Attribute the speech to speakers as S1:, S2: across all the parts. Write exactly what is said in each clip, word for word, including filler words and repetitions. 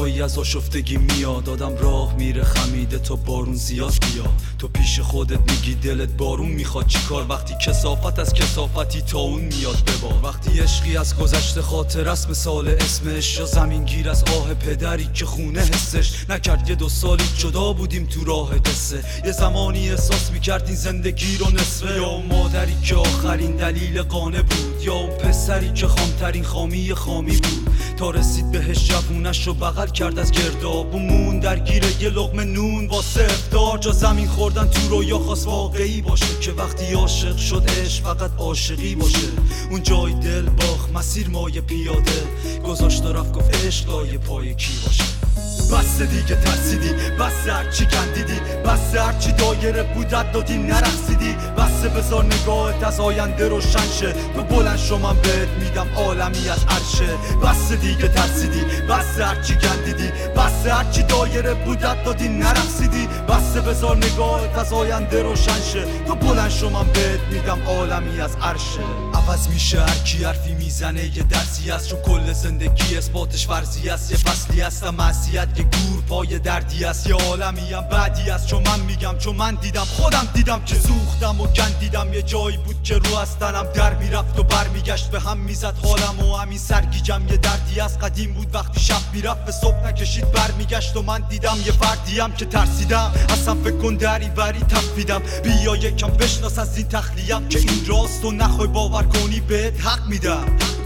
S1: صدایی از آشفتگی میاد، آدم راه میره خمیده تا بارون زیاد بیا. تو پیش خودت میگی دلت بارون میخواد چیکار، وقتی کثافت از کثافتی تا اون میاد ببار. وقتی عشقی از گذشته خاطر است مثال اسمش، یا زمین گیر از آه پدری که خونه حسش نکرد. یه دو سالی جدا بودیم تو راه قصه، یه زمانی احساس میکردین زندگی رو نصفه. یا اون مادری که آخرین دلیل قانه بود، یا اون پسری که خامترین خامی خامی بود. تا رسید بهش جوونش رو بغل کرد از گرداب و مون درگیره یه لقمه نون واسه افطار. جا زمین خوردن تو رویا خواست واقعی باشه، که وقتی عاشق شد عشق فقط عاشقی باشه. اون جای دل باخ مسیر مایه پیاده گذاشت و رفت گفت عشق لایه پای کی باشه. بس دیگه ترسیدی، بس هرچی کندیدی، بس هرچی دایره بود رد دادی نرقصیدی. بس بذار نگاهت از آینده روشن شه، تو بلند شو من بهت میدم عالمی از عرشه. بس دیگه ترسیدی، بس هرچی کندیدی، بس هرچی دایره بود رد دادی نرقصیدی. بس بذار نگاهت از آینده روشن شه، تو بلند شو من بهت میدم عالمی از عرشه. عوض میشه هر کی حرفی میزنه یه درسی است، چون کل زندگی اثباتش فرضی است. یه فصلی هستم معصیت که گور پای دردی است، یه عالمی هم بعدی است. چون من میگم چون من دیدم خودم دیدم که سوختم و گندیدم. یه جایی بود که رو از تنم در میرفت و بر میگشت به هم میزد حالم و همین سرگیجم یه دردی از قدیم بود. وقتی شب میرفت به صبح نکشید بر میگشت و من دیدم یه فردیم که ترسیدم اصلا فکر کن دری وری تفیدم. بیا یکم بشناس از این تخلیم که این راست و نخوای باور کنی بهت حق میدم.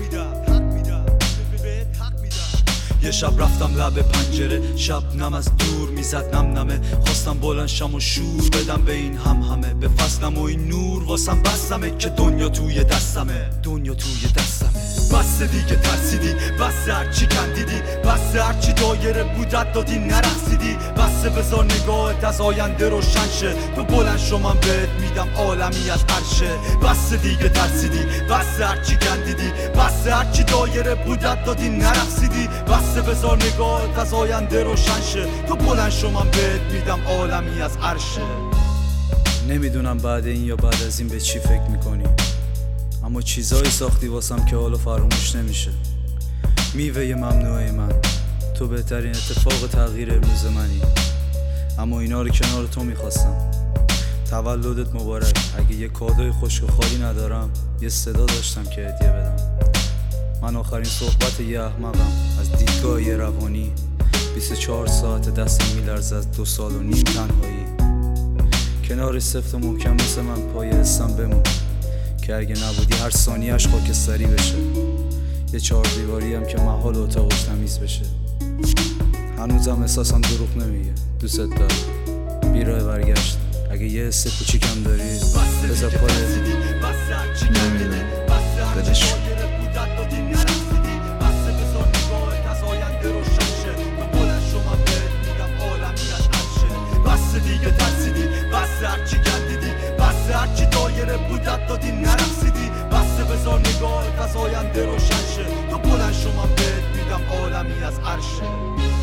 S1: یه شب رفتم لب پنجره، شبنم از دور میزد نم نمه. خواستم بلند شم و شور بدم به این هم همه، به فصلم و این نور واسم بستمه که دنیا توی دستمه، دنیا توی دستمه. بس دیگه ترسیدی، بس هرچی کندیدی، بس هرچی دایره بود رد دادی نرقصیدی. بس بذار نگاهت از آینده روشن شه، تو بلند شو من بهت میدم عالمی از عرشه. بس دیگه ترسیدی، بس هرچی کندیدی، بس هرچی دایره بود رد دادی نرقصیدی. بس بذار نگاهت از آینده روشن شه، تو بلند شو من بهت میدم عالمی از عرشه.
S2: نمیدونم بعد این یا بعد از این به چی فکر میکنی، اما چیزایی ساختی واسم که حالا فراموش نمیشه. میوه ممنوعه من، تو بهترین اتفاق تغییر امروز منی، اما اینا رو کنار تو میخواستم. تولدت مبارک. اگه یه کادوی خشک و خالی ندارم یه صدا داشتم که هدیه بدم. من آخرین صحبت یه احمقم از دیدگاه یه روانی. بیست و چهار ساعت دستم میلرزه از دو سال و نیم تنهایی. کنار سفت و محکم مثل من پای حسم بمون که اگه نبودی هر ثانیه‌اش خاکستری بشه. یه چهار دیواری هم که محال اتاقش تمیز بشه. هنوزم احساسم دروغ نمیگه، دوست دارم. بیراه برگشت. اگه یه حس کوچیکم داری بذار پای
S3: نمیدونم بدش.
S1: بس دیگه ترسیدی، بس هرچی کندیدی، بس هرچی دایره بود رد دادی نرقصیدی. بس بذار نگاهت از آینده روشن شه، تو بلند شو من بهت میدم عالمی از عرشه.